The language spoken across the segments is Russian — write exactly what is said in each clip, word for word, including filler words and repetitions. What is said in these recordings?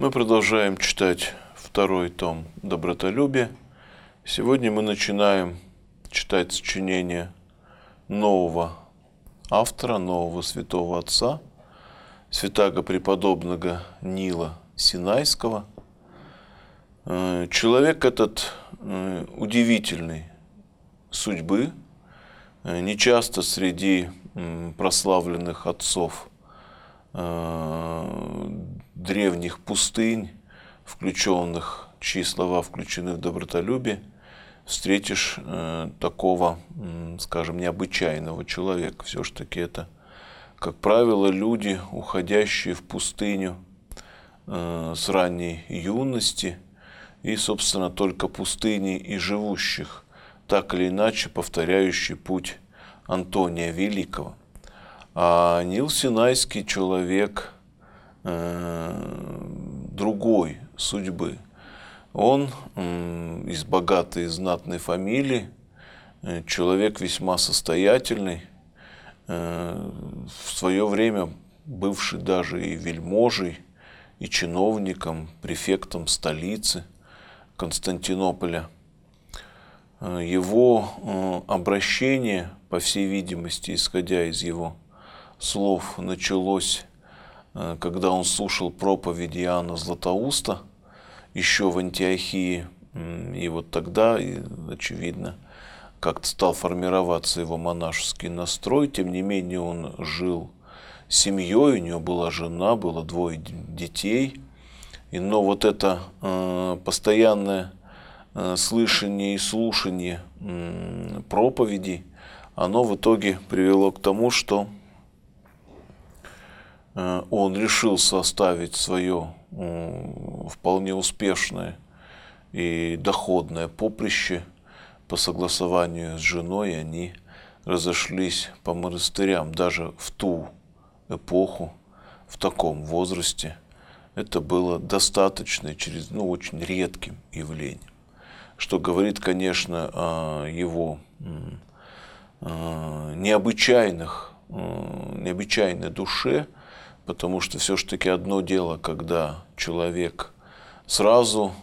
Мы продолжаем читать второй том «Добротолюбие». Сегодня мы начинаем читать сочинение нового автора, нового святого отца, святаго преподобного Нила Синайского. Человек этот удивительной судьбы, нечасто среди прославленных отцов древних пустынь, включенных, чьи слова включены в добротолюбие, встретишь э, такого, э, скажем, необычайного человека. Все-таки это, как правило, люди, уходящие в пустыню э, с ранней юности, и, собственно, только пустыни и живущих, так или иначе повторяющий путь Антония Великого. А Нил Синайский человек э, другой судьбы. Он э, из богатой и знатной фамилии, э, человек весьма состоятельный, э, в свое время бывший даже и вельможей, и чиновником, префектом столицы Константинополя. Его э, обращение, по всей видимости, исходя из его слов, началось, когда он слушал проповедь Иоанна Златоуста еще в Антиохии. И вот тогда, очевидно, как-то стал формироваться его монашеский настрой. Тем не менее, он жил семьей, у него была жена, было двое детей. И, но вот это э, постоянное э, слышание и слушание э, проповедей, оно в итоге привело к тому, что он решился оставить свое вполне успешное и доходное поприще. По согласованию с женой они разошлись по монастырям. Даже в ту эпоху, в таком возрасте, это было достаточно, через, ну, очень редким явлением. Что говорит, конечно, о его необычайных, необычайной душе, потому что все-таки одно дело, когда человек сразу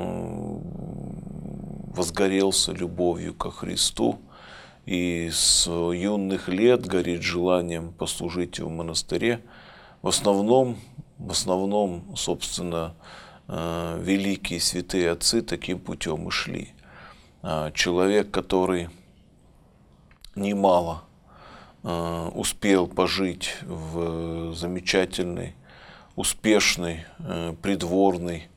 возгорелся любовью ко Христу и с юных лет горит желанием послужить в монастыре. В основном, в основном, собственно, великие святые отцы таким путем и шли. Человек, который немало успел пожить в замечательной, успешной, придворной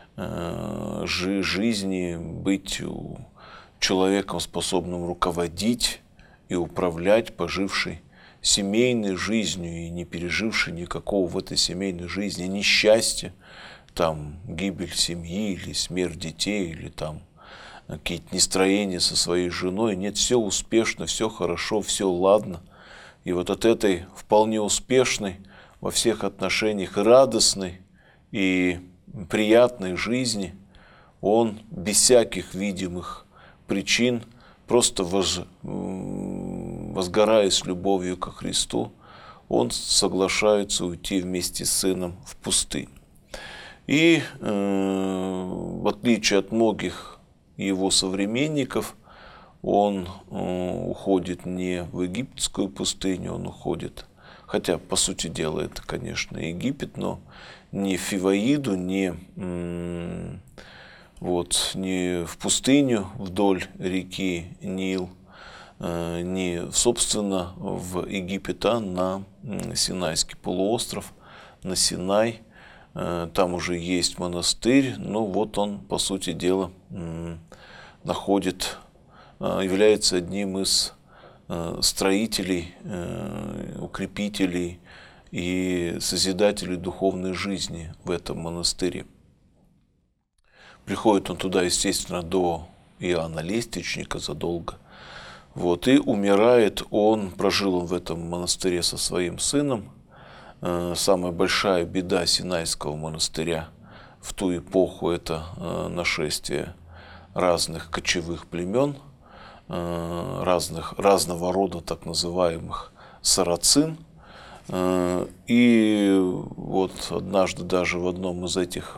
жизни, быть человеком, способным руководить и управлять, поживший семейной жизнью и не переживший никакого в этой семейной жизни несчастья, там гибель семьи или смерть детей, или там какие-то нестроения со своей женой. Нет, все успешно, все хорошо, все ладно. И вот от этой вполне успешной, во всех отношениях радостной и приятной жизни он без всяких видимых причин, просто воз, возгораясь любовью ко Христу, он соглашается уйти вместе с сыном в пустыню. И э, в отличие от многих его современников, он э, уходит не в египетскую пустыню, он уходит, хотя, по сути дела, это, конечно, Египет, но не в Фиваиду, не, э, вот, не в пустыню вдоль реки Нил, э, не, собственно, в Египет, а на Синайский полуостров, на Синай. Э, там уже есть монастырь, но вот он, по сути дела, э, находит... является одним из строителей, укрепителей и созидателей духовной жизни в этом монастыре. Приходит он туда, естественно, до Иоанна Лествичника задолго. Вот, и умирает он, прожил он в этом монастыре со своим сыном. Самая большая беда Синайского монастыря в ту эпоху – это нашествие разных кочевых племен, разных, разного рода так называемых сарацин, И вот однажды даже в одном из этих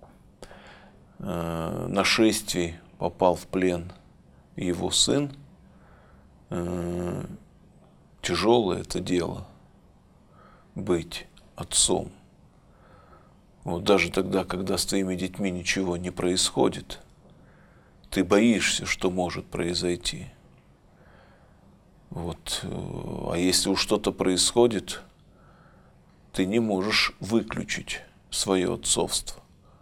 нашествий попал в плен его сын. Тяжелое это дело быть отцом. Вот даже тогда, когда с твоими детьми ничего не происходит, ты боишься, что может произойти. Вот. А если уж что-то происходит, ты не можешь выключить свое отцовство.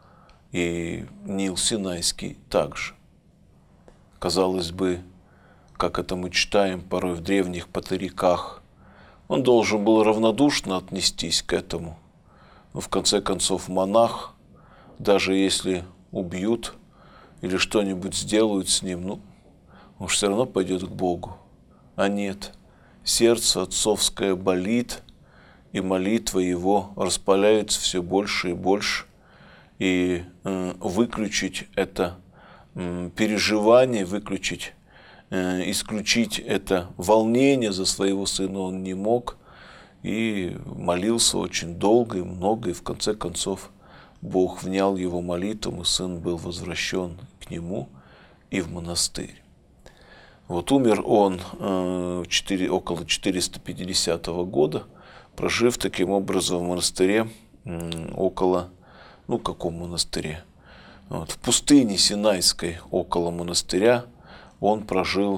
И Нил Синайский также. Казалось бы, как это мы читаем порой в древних патариках, он должен был равнодушно отнестись к этому. Но в конце концов монах, даже если убьют или что-нибудь сделают с ним, ну, он все равно пойдет к Богу. А нет, сердце отцовское болит, и молитва его распаляется все больше и больше. И э, выключить это э, переживание, выключить, э, исключить это волнение за своего сына он не мог. И молился очень долго и много, и в конце концов Бог внял его молитвам, и сын был возвращен к нему и в монастырь. Вот умер он э, четыре, около четыреста пятидесятого года, прожив таким образом в монастыре э, около, ну каком монастыре? Вот, в пустыне Синайской около монастыря он прожил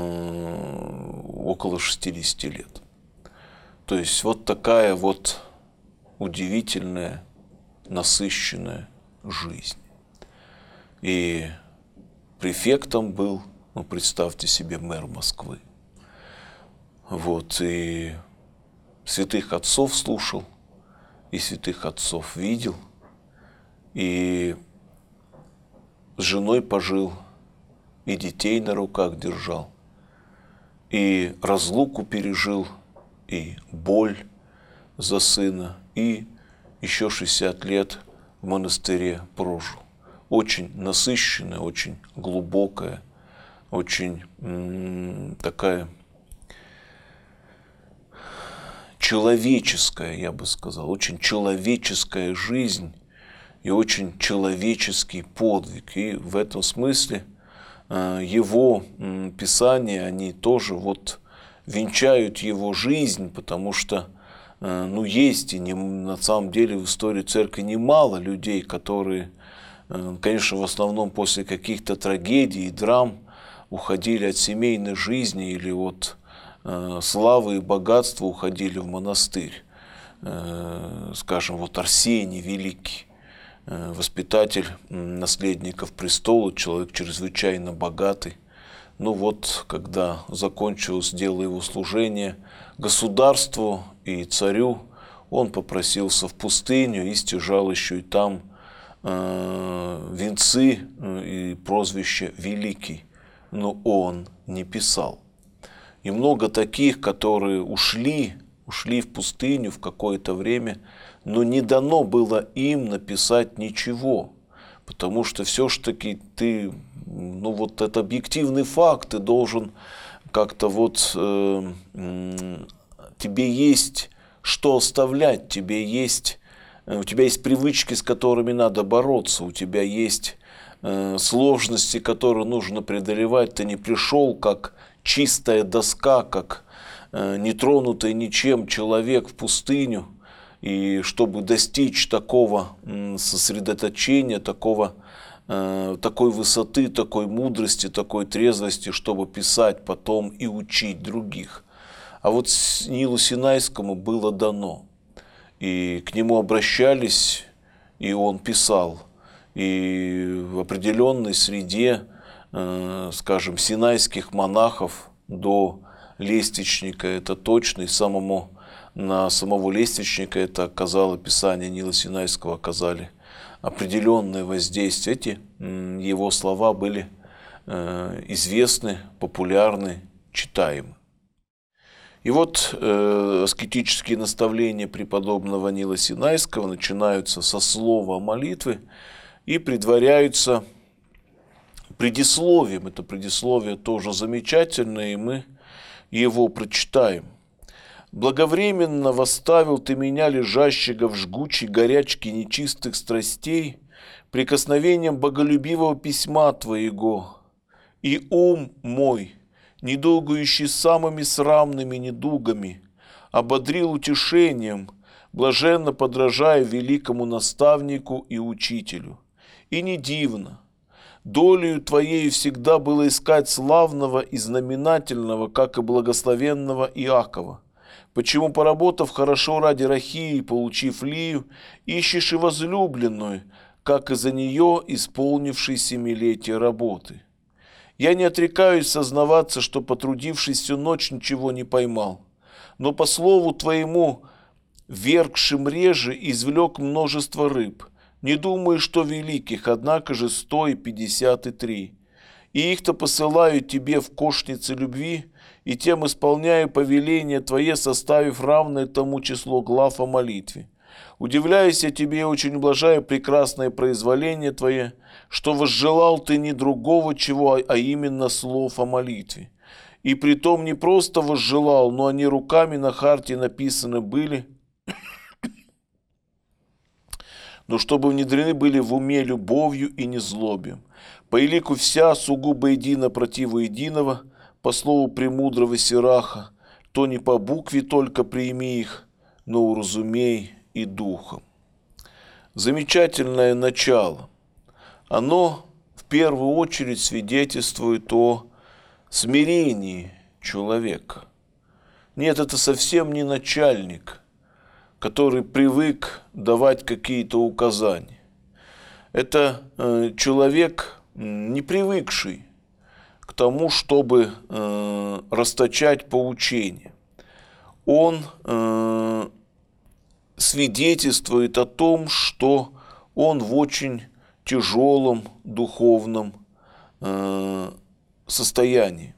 э, около шестидесяти лет. То есть вот такая вот удивительная, насыщенная жизнь. И префектом был, ну, представьте себе, мэр Москвы. Вот, и святых отцов слушал, и святых отцов видел, и с женой пожил, и детей на руках держал, и разлуку пережил, и боль за сына, и еще шестьдесят лет в монастыре прожил. Очень насыщенная, очень глубокая, очень м- такая человеческая, я бы сказал, очень человеческая жизнь и очень человеческий подвиг. И в этом смысле э, его м, писания, они тоже вот венчают его жизнь, потому что, э, ну, есть и не, на самом деле в истории церкви немало людей, которые, э, конечно, в основном после каких-то трагедий и драм уходили от семейной жизни или от э, славы и богатства уходили в монастырь. Э, скажем, вот Арсений Великий, э, воспитатель наследников престола, человек чрезвычайно богатый. Ну вот, когда закончилось дело его служения государству и царю, он попросился в пустыню и стяжал еще и там э, венцы и прозвище Великий. Но он не писал. И много таких, которые ушли, ушли в пустыню в какое-то время, но не дано было им написать ничего. Потому что все-таки ты, ну вот это объективный факт, ты должен как-то вот, э, э, тебе есть что оставлять, тебе есть, э, у тебя есть привычки, с которыми надо бороться, у тебя есть э, сложности, которые нужно преодолевать, ты не пришел как чистая доска, как э, нетронутый ничем человек в пустыню. И чтобы достичь такого сосредоточения, такого, э, такой высоты, такой мудрости, такой трезвости, чтобы писать потом и учить других. А вот Нилу Синайскому было дано. И к нему обращались, и он писал. И в определенной среде, э, скажем, синайских монахов до лестничника, это точно, и самому на самого лестничника это оказало, Писание Нила Синайского оказали определенное воздействие. Эти его слова были э, известны, популярны, читаемы. И вот э, аскетические наставления преподобного Нила Синайского начинаются со слова молитвы и предваряются предисловием. Это предисловие тоже замечательное, и мы его прочитаем. Благовременно восставил ты меня, лежащего в жгучей горячке нечистых страстей, прикосновением боголюбивого письма твоего, и ум мой, недугающий самыми срамными недугами, ободрил утешением, блаженно подражая великому наставнику и учителю. И не дивно, долею твоей всегда было искать славного и знаменательного, как и благословенного Иакова. Почему, поработав хорошо ради Рахии, получив Лию, ищешь и возлюбленную, как и за нее исполнившей семилетие работы? Я не отрекаюсь сознаваться, что, потрудившись всю ночь, ничего не поймал, но по слову твоему, вергшим реже, извлек множество рыб. Не думаю, что великих, однако же сто и пятьдесят и три. И их-то посылаю тебе в кошнице любви, и тем изполняю повеление твое, составив равное тому число глав о молитве. Удивляюсь я тебе, очень блажаю прекрасное произволение твое, что возжелал ты не другого чего, а именно слов о молитве. И притом не просто возжелал, но они руками на харте написаны были, но чтобы внедрены были в уме любовью и незлобием. По элику вся сугубо едино противу единого, по слову премудрого Сираха, то не по букве только прими их, но уразумей и духом. Замечательное начало. Оно в первую очередь свидетельствует о смирении человека. Нет, это совсем не начальник, который привык давать какие-то указания. Это э, человек, не привыкший к тому, чтобы э, расточать поучения. Он э, свидетельствует о том, что он в очень тяжелом духовном э, состоянии.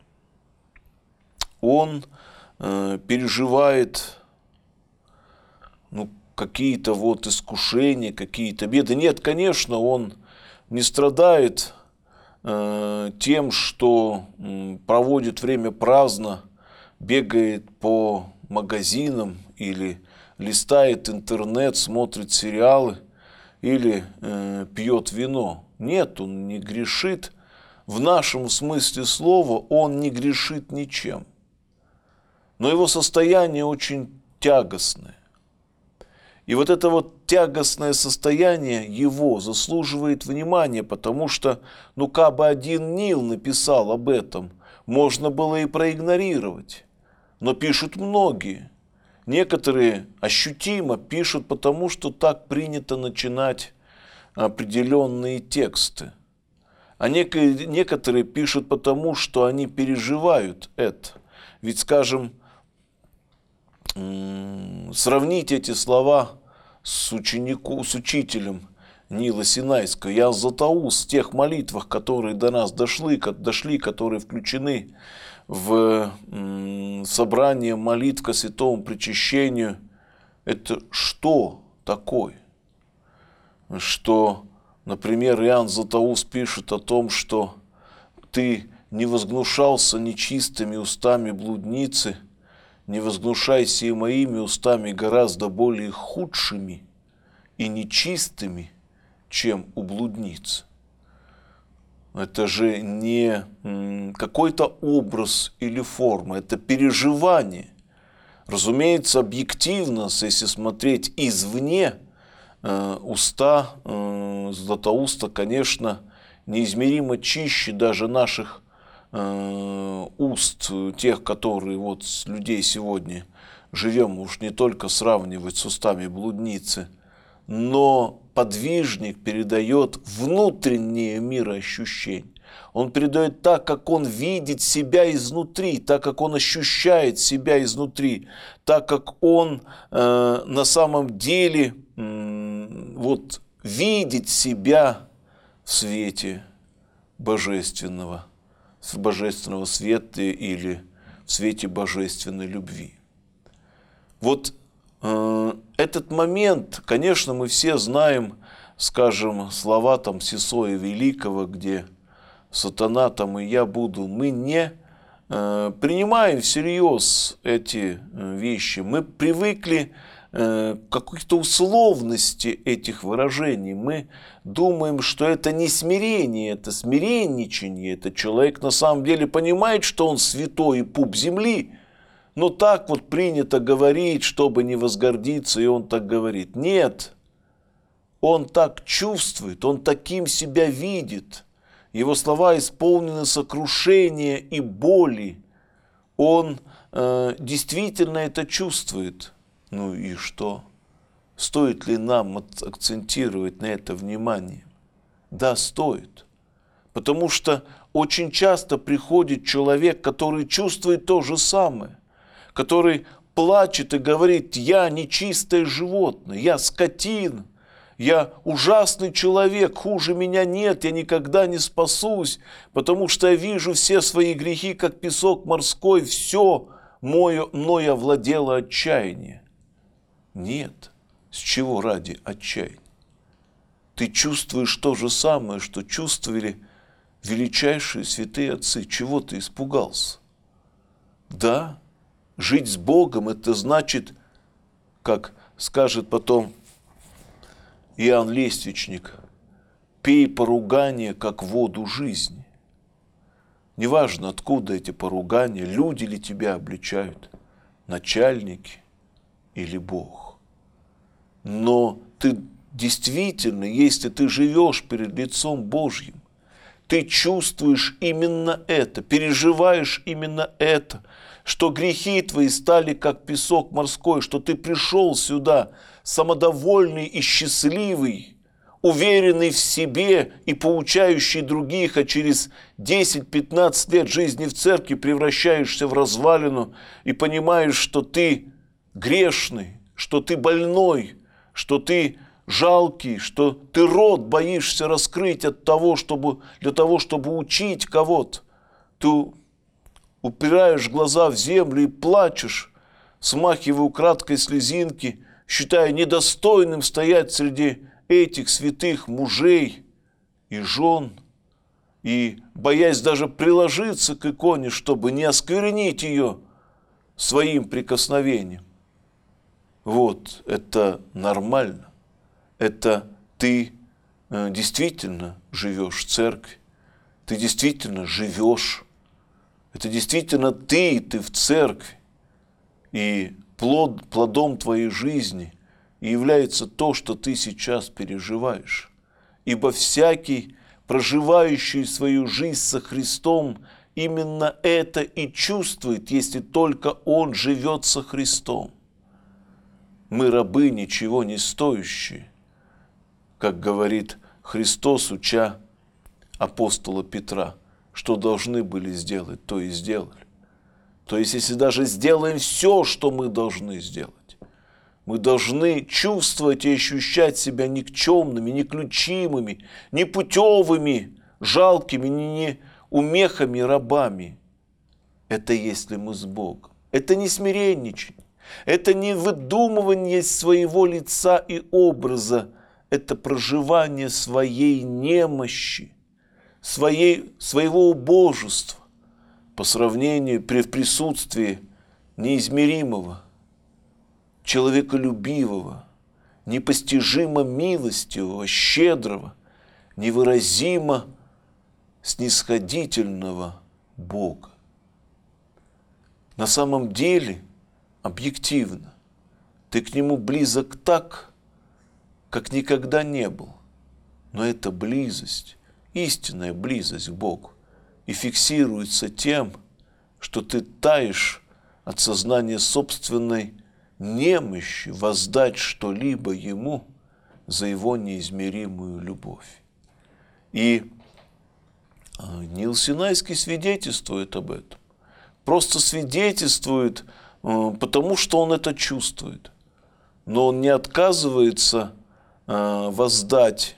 Он э, переживает ну, какие-то вот искушения, какие-то беды. Нет, конечно, он не страдает э, тем, что э, проводит время праздно, бегает по магазинам или листает интернет, смотрит сериалы или э, пьет вино. Нет, он не грешит. В нашем смысле слова он не грешит ничем. Но его состояние очень тягостное. И вот это вот тягостное состояние его заслуживает внимания, потому что, ну, как бы один Нил написал об этом, можно было и проигнорировать. Но пишут многие. Некоторые ощутимо пишут, потому что так принято начинать определенные тексты. А некоторые пишут потому, что они переживают это. Ведь, скажем, сравнить эти слова с, ученику, с учителем Нила Синайского, Ян Златоуст, в тех молитвах, которые до нас дошли, дошли которые включены в собрание молитв ко святому причащению, это что такое? Что, например, Иоанн Златоуст пишет о том, что ты не возгнушался нечистыми устами блудницы, не возгнушайся и моими устами гораздо более худшими и нечистыми, чем у блудниц. Это же не какой-то образ или форма, это переживание. Разумеется, объективно, если смотреть извне, уста Златоуста, конечно, неизмеримо чище даже наших уст, тех, которые вот с людей сегодня живем, уж не только сравнивать с устами блудницы, но подвижник передает внутреннее мироощущение. Он передает так, как он видит себя изнутри, так, как он ощущает себя изнутри, так, как он э, на самом деле э, вот, видит себя в свете божественного, в божественного света или в свете божественной любви. Вот э, этот момент, конечно, мы все знаем, скажем, слова там Сесоя Великого, где сатана там и я буду. Мы не принимаем всерьез эти вещи, мы привыкли к какой-то условности этих выражений. Мы думаем, что это не смирение, это смиренничание. Это человек на самом деле понимает, что он святой и пуп земли, но так вот принято говорить, чтобы не возгордиться, и он так говорит. Нет, он так чувствует, он таким себя видит. Его слова исполнены сокрушения и боли. Он э, действительно это чувствует. Ну и что? Стоит ли нам акцентировать на это внимание? Да, стоит. Потому что очень часто приходит человек, который чувствует то же самое, который плачет и говорит: я нечистое животное, я скотина. Я ужасный человек, хуже меня нет, я никогда не спасусь, потому что я вижу все свои грехи, как песок морской, все мое, мною овладело отчаяние. Нет, с чего ради отчаяние? Ты чувствуешь то же самое, что чувствовали величайшие святые отцы. Чего ты испугался? Да, жить с Богом — это значит, как скажет потом Иоанн Лествичник: пей поругание, как воду жизни. Неважно, откуда эти поругания, люди ли тебя обличают, начальники или Бог. Но ты действительно, если ты живешь перед лицом Божьим, ты чувствуешь именно это, переживаешь именно это, что грехи твои стали как песок морской, что ты пришел сюда самодовольный и счастливый, уверенный в себе и поучающий других, а через десять-пятнадцать лет жизни в церкви превращаешься в развалину и понимаешь, что ты грешный, что ты больной, что ты жалкий, что ты рот боишься раскрыть от того, чтобы, для того, чтобы учить кого-то. Ты упираешь глаза в землю и плачешь, смахивая украдкой слезинки, считая недостойным стоять среди этих святых мужей и жен, и боясь даже приложиться к иконе, чтобы не осквернить ее своим прикосновением. Вот, это нормально. Это ты э, действительно живешь в церкви, ты действительно живешь, это действительно ты, ты в церкви. И плод, плодом твоей жизни и является то, что ты сейчас переживаешь. Ибо всякий, проживающий свою жизнь со Христом, именно это и чувствует, если только он живет со Христом. Мы рабы, ничего не стоящие, как говорит Христос, уча апостола Петра, что должны были сделать, то и сделали. То есть, если даже сделаем все, что мы должны сделать, мы должны чувствовать и ощущать себя никчемными, неключимыми, непутевыми, жалкими, неумехами, рабами. Это если мы с Богом. Это не смиренничание, это не выдумывание своего лица и образа, это проживание своей немощи, своей, своего убожества по сравнению при присутствии неизмеримого, человеколюбивого, непостижимо милостивого, щедрого, невыразимо снисходительного Бога. На самом деле, объективно, ты к Нему близок так, как никогда не был. Но эта близость, истинная близость к Богу, и фиксируется тем, что ты таешь от сознания собственной немощи воздать что-либо Ему за Его неизмеримую любовь. И Нил Синайский свидетельствует об этом. Просто свидетельствует, потому что он это чувствует. Но он не отказывается воздать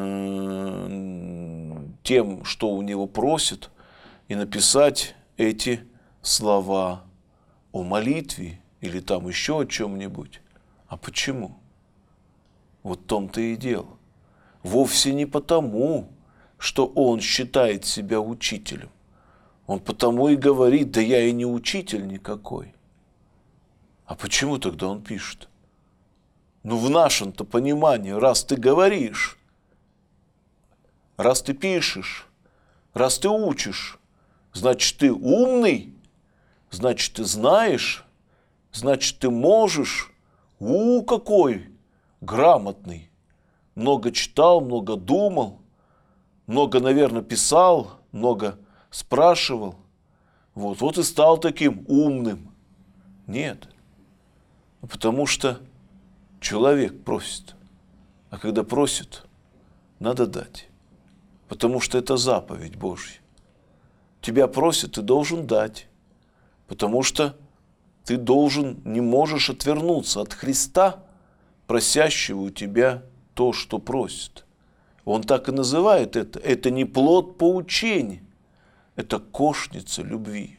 тем, что у него просит, и написать эти слова о молитве или там еще о чем-нибудь. А почему? Вот в том-то и дело. Вовсе не потому, что он считает себя учителем. Он потому и говорит: да я и не учитель никакой. А почему тогда он пишет? Ну, в нашем-то понимании, раз ты говоришь, раз ты пишешь, раз ты учишь, значит, ты умный, значит, ты знаешь, значит, ты можешь. У, какой грамотный. Много читал, много думал, много, наверное, писал, много спрашивал. Вот, вот и стал таким умным. Нет. Потому что человек просит. А когда просит, надо дать. Потому что это заповедь Божья. Тебя просят, ты должен дать. Потому что ты должен, не можешь отвернуться от Христа, просящего у тебя то, что просит. Он так и называет это. Это не плод поучения, это кошница любви.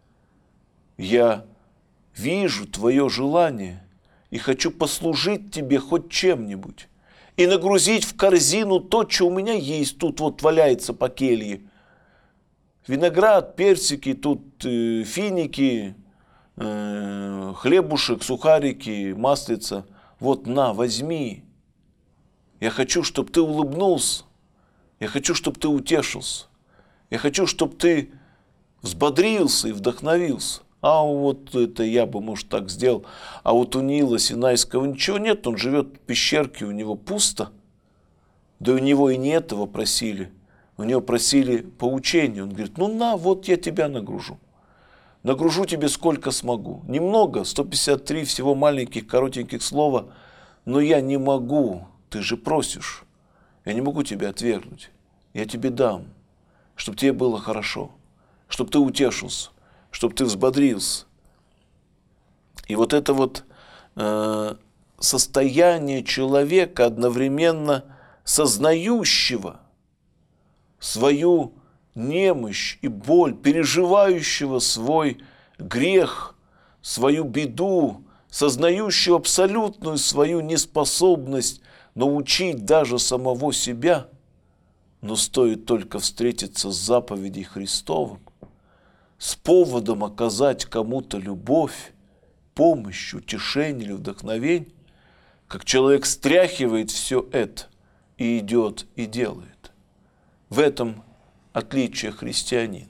Я вижу твое желание и хочу послужить тебе хоть чем-нибудь и нагрузить в корзину то, что у меня есть, тут вот валяется по келье. Виноград, персики, тут э, финики, э, хлебушек, сухарики, маслица. Вот на, возьми. Я хочу, чтобы ты улыбнулся. Я хочу, чтобы ты утешился. Я хочу, чтобы ты взбодрился и вдохновился. А вот это я бы, может, так сделал. А вот у Нила Синайского ничего нет, он живет в пещерке, у него пусто. Да у него и не этого просили. У него просили поучения. Он говорит: ну на, вот я тебя нагружу. Нагружу тебе сколько смогу. Немного, сто пятьдесят три всего маленьких, коротеньких слова. Но я не могу, ты же просишь. Я не могу тебя отвергнуть. Я тебе дам, чтобы тебе было хорошо, чтобы ты утешился, чтобы ты взбодрился. И вот это вот э, состояние человека, одновременно сознающего свою немощь и боль, переживающего свой грех, свою беду, сознающего абсолютную свою неспособность научить даже самого себя, но стоит только встретиться с заповедью Христовым, с поводом оказать кому-то любовь, помощь, утешение или вдохновение, как человек стряхивает все это и идет и делает. В этом отличие христианина.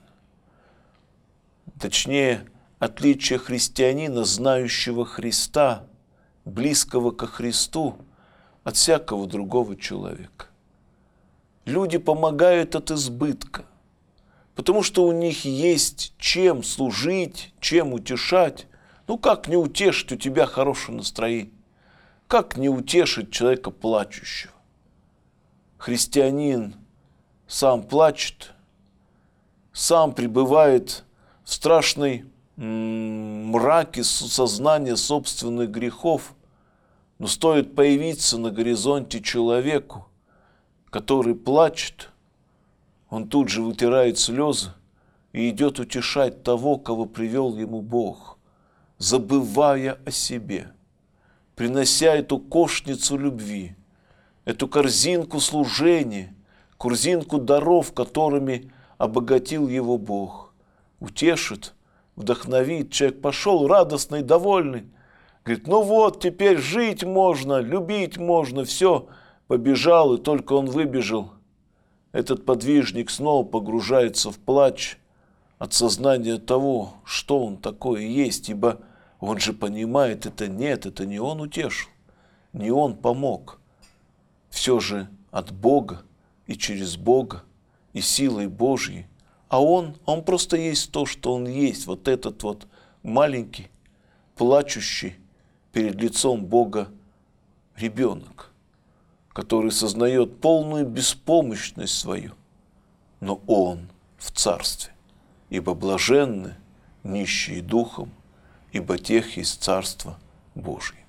Точнее, отличие христианина, знающего Христа, близкого ко Христу, от всякого другого человека. Люди помогают от избытка, потому что у них есть чем служить, чем утешать. Ну как не утешить у тебя хорошее настроение? Как не утешить человека плачущего? Христианин сам плачет, сам пребывает в страшной мраке сознания собственных грехов, но стоит появиться на горизонте человеку, который плачет, он тут же вытирает слезы и идет утешать того, кого привел ему Бог, забывая о себе, принося эту кошницу любви, эту корзинку служения, корзинку даров, которыми обогатил его Бог. Утешит, вдохновит, человек пошел радостный, довольный. Говорит: ну вот, теперь жить можно, любить можно, все, побежал, и только он выбежал. Этот подвижник снова погружается в плач от сознания того, что он такое есть, ибо он же понимает, это нет, это не он утешил, не он помог. Все же от Бога и через Бога и силой Божьей. А он, он просто есть то, что он есть, вот этот вот маленький, плачущий перед лицом Бога ребенок, который сознает полную беспомощность свою, но он в царстве, ибо блаженны нищие духом, ибо тех есть царство Божие.